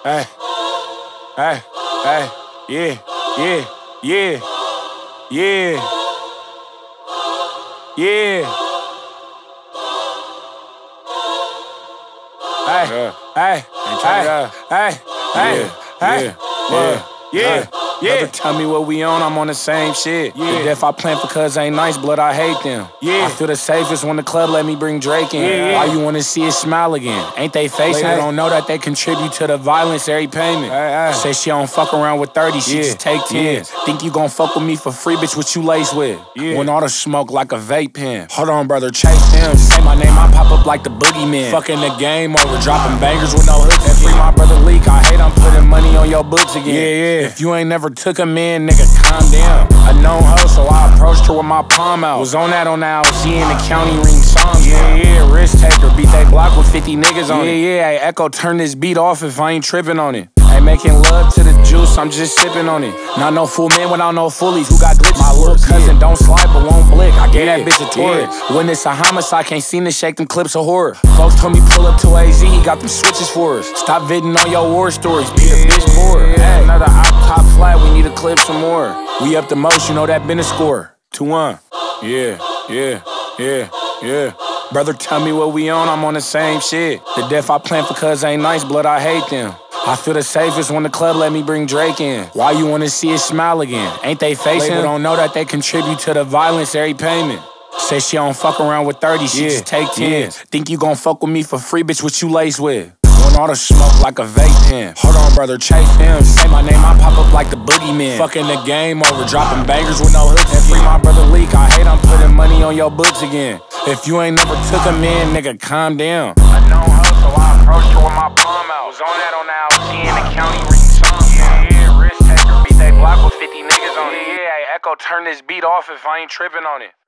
Hey, hey, hey, yeah, yeah, yeah, yeah, yeah. Hey, hey, hey, hey, hey, yeah. Never tell me what we on, I'm on the same shit. The death I plan for cuz ain't nice, blood, I hate them. I feel the safest when the club let me bring Drake in. Why you wanna see it smile again? Ain't they facing? They don't know that they contribute to the violence every payment. Say she don't fuck around with 30, she just take 10s. Think you gon' fuck with me for free, bitch, what you lace with? When all the smoke like a vape pen. Hold on, brother, chase him. Say my name, I pop up like the boogeyman. Fucking the game over, dropping bangers with no hooks. And free my brother Leak, I hate I'm putting money on your books again. If you ain't never took a man, nigga, calm down. A known hoe, so I approached her with my palm out. Was on that LC in the county ring songs. Risk taker, beat they block with 50 niggas on it. Hey, Echo, turn this beat off if I ain't tripping on it. Ain't making love to the juice, I'm just sipping on it. Not no full man without no fullies. Who got glitches? My little cousin don't slide but won't blick. I gave that bitch a tour. When it's a homicide, can't seem to shake them clips of horror. Folks told me pull up to AZ, he got them switches for us. Stop viding on your war stories, be a bitch bored. Hey, another top flat, we need to clip some more. We up the most, you know that been a score. 2-1. Yeah. Brother, tell me what we on, I'm on the same shit. The death I plan for cuz ain't nice, blood, I hate them. I feel the safest when the club let me bring Drake in. Why you wanna see it smile again? Ain't they facing? They don't know that they contribute to the violence every payment. Say she don't fuck around with 30, she just take 10s. Think you gon' fuck with me for free, bitch, what you lace with? When all the smoke like a vape pen. Hold on, brother, chase him. Say my name, I pop up like the boogeyman. Fucking the game over, dropping bangers with no hooks. And free my brother Leak, I hate I'm putting money on your books again. If you ain't never took a man, nigga, calm down. A known hoe, so I approached her with my palm out. Was on that LC in the county ring songs. Risk taker, beat they block with 50 niggas on it. Echo, turn this beat off if I ain't tripping on it.